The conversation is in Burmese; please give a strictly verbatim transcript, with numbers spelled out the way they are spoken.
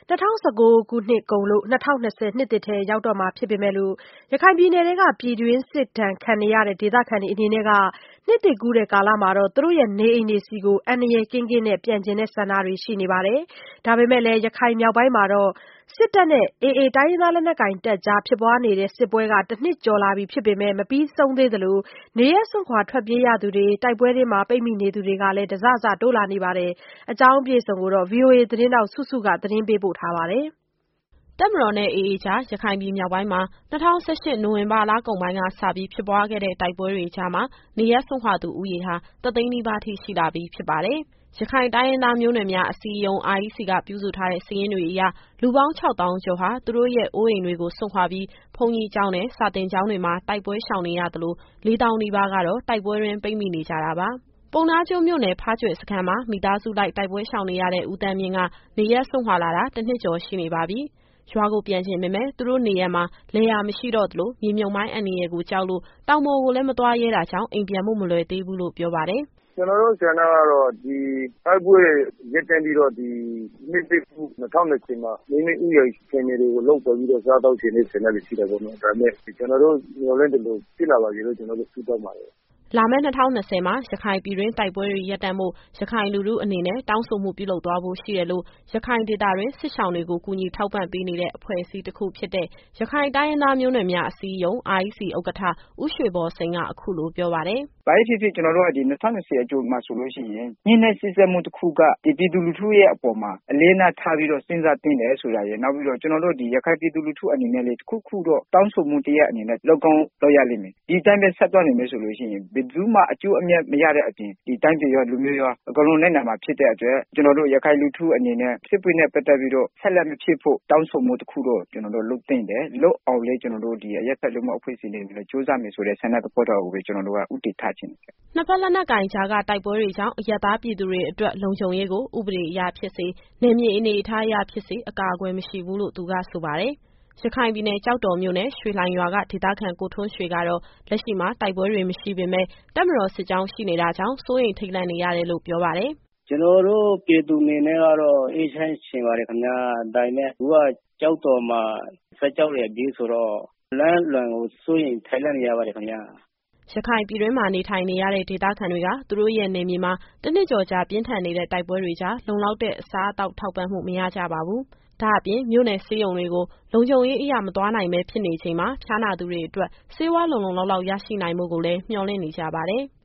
၂၀၁၉ ခုနှစ်ကုန်လို့ ၂၀၂၀ နှစ်သစ်ထဲရောက်တော့မှာဖြစ်ပေမဲ့ ရခိုင်ပြည်နယ်ထဲက ပြည်တွင်းစစ်ဒဏ်ခံနေရတဲ့ဒေသခံတွေအနေနဲ့က နှစ်သစ်ကူးကာလမှာ သူတို့နေအိမ်တွေဆီ အန္တရာယ်ကင်းကင်းနဲ့ပြန်ချင်တဲ့ဆန္ဒတွေရှိနေပါတယ်။ ဒါပေမဲ့လည်း ရခိုင်မြောက်ပိုင်းမှာ စစ်တပ်နဲ့ အေအေ တိုင်းရင်းသားလက်နက်ကိုင်တပ်ကြားဖြစ်ပွားနေတဲ့စစ်ပွဲက တနှစ်ကျော်လာပြီဖြစ်ပေမဲ့ မပြီးဆုံးသေးသလို နေရပ်စွန့်ခွာထွက်ပြေးရသူတွေ တိုက်ပွဲတွင်းပိတ်မိနေသူတွေကလည်း တစစတိုးလာနေပါတယ်။ အကြောင်းအပြည့်အစုံကို ဗွီအိုအေသတင်းထောက်စုစုကသတင်းပေးပို့ထားပါတယ်။တပ်မတော်နဲ့ အေအေကြား ရခိုင်ပြည်မြောက်ပိုင်းမှာ ၂၀၁၈ နိုဝင်ဘာလကုန်ပိုင်းကစပြီးဖြစ်ပွားခဲ့တဲ့တိုက်ပွဲတွေကြားမှာ နေရပ်စွန့်ခွာသူဦးရေဟာ တစ်သိန်းနီးပါးထိရှိလာပြီဖြစ်ပါတယ်။ ရခိုင်တိုင်းရင်းသားမျိုးနွယ်များအစည်းအရုံး R E C ကပြုစုထားတဲ့စာရင်းတွေအရ လူပေါင်းခြောက်သောင်းကျော်ဟာ သူတို့ရဲ့အိုးအိမ်တွေကိုစွန့်ခွာပြီး ဘုန်းကြီးကျောင်းနဲ့ စာသင်ကျောင်းတွေမှာ တိုက်ပွဲရှောင်နေရသလို လေးသောင်းနီးပါးကတော့ တိုက်ပွဲတွင်းပိတ်မိနေကြတာပါ။ ပုဏ္ဏားကျွန်းမြို့နယ် ဖားကြွယ်စခန်းမှာ မိသားစုလိုက်တိုက်ပွဲရှောင်နေရတဲ့ ဦးသန်းမြင့်က နေရပ်စွန့်ခွာလာတာ တနှစ်ကျော်ရှိနေပါပြီ။ ရွာကိုပြန်ချင်ပေမယ့် သူတို့နေရပ်မှာ လယ်ယာမရှိတော့သလို မြေမြှုပ်မိုင်းအန္တရာယ်ကိုကြောက်လို့ တောင်ပေါ်ကိုလည်းမသွားရဲတာကြောင့် အိမ်ပြန်ဖို့မလွယ်သေးဘူးလို့ပြောပါတယ်။ “ကျနော်တို့ဆန္ဒကတော့ ဒီတိုက်ပွဲရပ်တန့်ပြီးတော့ ဒီနှစ်သစ်ကူး၂၀၂၀မှာ မိမိဥယျာဉ်ခြံတွေကိုလုပ်ကိုင်ပြီးတော့ စားသောက်ချင်တဲ့ဆန္ဒတွေရှိတာပေါ့နော်။ ဒါပေမဲ့ ကျနော်တို့မျှော်လင့်သလိုဖြစ်လာပါစေလို့ ကျနော်တို့ဆုတောင်းပါတယ်။ ” လာမယ့်၂၀၂၀မှာ ရခိုင်ပြည်တွင်းတိုက်ပွဲတွေရပ်တန့်ဖို့ ရခိုင်လူထုအနေနဲ့ တောင်းဆိုမှုပြုလုပ်သွားဖို့ရှိတယ်လို့ ရခိုင်ဒေသတွင်း စစ်ရှောင်တွေကို ကူညီထောက်ပံ့ပေးနေတဲ့အဖွဲ့အစည်းတခုဖြစ်တဲ့ ရခိုင်တိုင်းရင်းသားမျိုးနွယ်များအစည်းအရုံး R E C ဥက္ကဋ္ဌ ဦးရွှေဘော်စိန်က အခုလိုပြောပါတယ်။ “ဘာပဲဖြစ်ဖြစ် ကျနော်တို့က ဒီ၂၀၂၀အကြိုမှာဆိုလို့ရှိရင် ညှိနှိုင်းစေ့စပ်မှုတခုက ဒီပြည်သူလူထုရဲ့အပေါ်မှာအလေးအနက်ထားပြီးတော့ စဉ်းစားသင့်တယ်ဆိုတာရယ်။ နောက်ပြီးတော့ ကျနော်တို့ ဒီရခိုင်ပြည်သူလူထုအနေနဲ့လည်း တခုခုတော့တောင်းဆိုမှုတရပ်အနေနဲ့ လုပ်ကောင်းလုပ်ရလိမ့်မယ်။ ဒီအတိုင်းပဲဆက်သွားနေမယ်ဆိုလို့ရှိရင် ဘယ်သူမှအကျိုးအမြတ်မရတဲ့အပြင် ဒီတိုင်းပြည်ရောလူမျိုးရောအကုန်လုံးနစ်နာမှာဖြစ်တဲ့အတွက် ကျနော်တို့ရခိုင်လူထုအနေနဲ့ စစ်ပွဲနဲ့ပတ်သက်ပြီးတော့ ဆက်လက်မဖြစ်ဖို့တောင်းဆိုမှုတခုတော့ ကျနော်တို့လုပ်သင့်တယ်။ လုပ်အောင်လည်း ကျနော်တို့ဒီအရပ်ဘက်လူမှုအဖွဲ့အစည်းတွေလည်း ကြိုးစားမယ်ဆိုတဲ့ဆန္ဒသဘောထားကိုပဲ ကျနော်တို့ကဦးတည်ထားချင်တယ်။ ” နှစ်ဘက်လက်နက်ကိုင်ကြားက တိုက်ပွဲတွေကြောင့် အရပ်သားပြည်သူတွေအတွက် လုံခြုံရေးကို ဥပဒေအရဖြစ်စေ၊ နယ်မြေအနေအထားအရဖြစ်စေ အကာအကွယ်မရှိဘူးလို့ သူကဆိုပါတယ်။ ရခိုင်ပြည်နယ် ကျောက်တော်မြို့နယ် ရွှေလှိုင်ရွာက ဒေသခံကိုထွန်းရွှေကတော့ လက်ရှိမှာတိုက်ပွဲတွေမရှိပေမဲ့ တပ်မတော်စစ်ကြောင်းရှိနေတာကြောင့် စိုးရိမ်ထိတ်လန့်နေရတယ်လို့ ပြောပါတယ်။ “ကျနော်တို့ပြည်သူအနေနဲ့ကတော့ အေးချမ်းချင်ပါတယ်ခင်ဗျာ။ ဒါပေမဲ့ အခုကကျောက်တော်မှာစစ်ကြောင်းတွေအပြည့်ဆိုတော့ လမ်းလွန်ကိုစိုးရိမ်ထိတ်လန့်နေရပါတယ်ခင်ဗျာ။ ” ရခိုင်ပြည်တွင်းမှာနေထိုင်နေရတဲ့ဒေသခံတွေက သူတို့ရဲ့နယ်မြေမှာ တနှစ်ကျော်ကြာပြင်းထန်နေတဲ့တိုက်ပွဲတွေကြား လုံလောက်တဲ့အစားအသောက်ထောက်ပံ့မှုမရကြပါဘူး။ ဒါ့အပြင် မြို့နယ်ဆေးရုံတွေကို လုံခြုံရေးအရမသွားနိုင်ဘဲဖြစ်နေချိန်မှာ ဖျားနာသူတွေအတွက် ဆေးဝါးလုံလုံလောက်လောက်ရရှိနိုင်ဖို့ကိုလည်း မျှော်လင့်နေကြပါတယ်။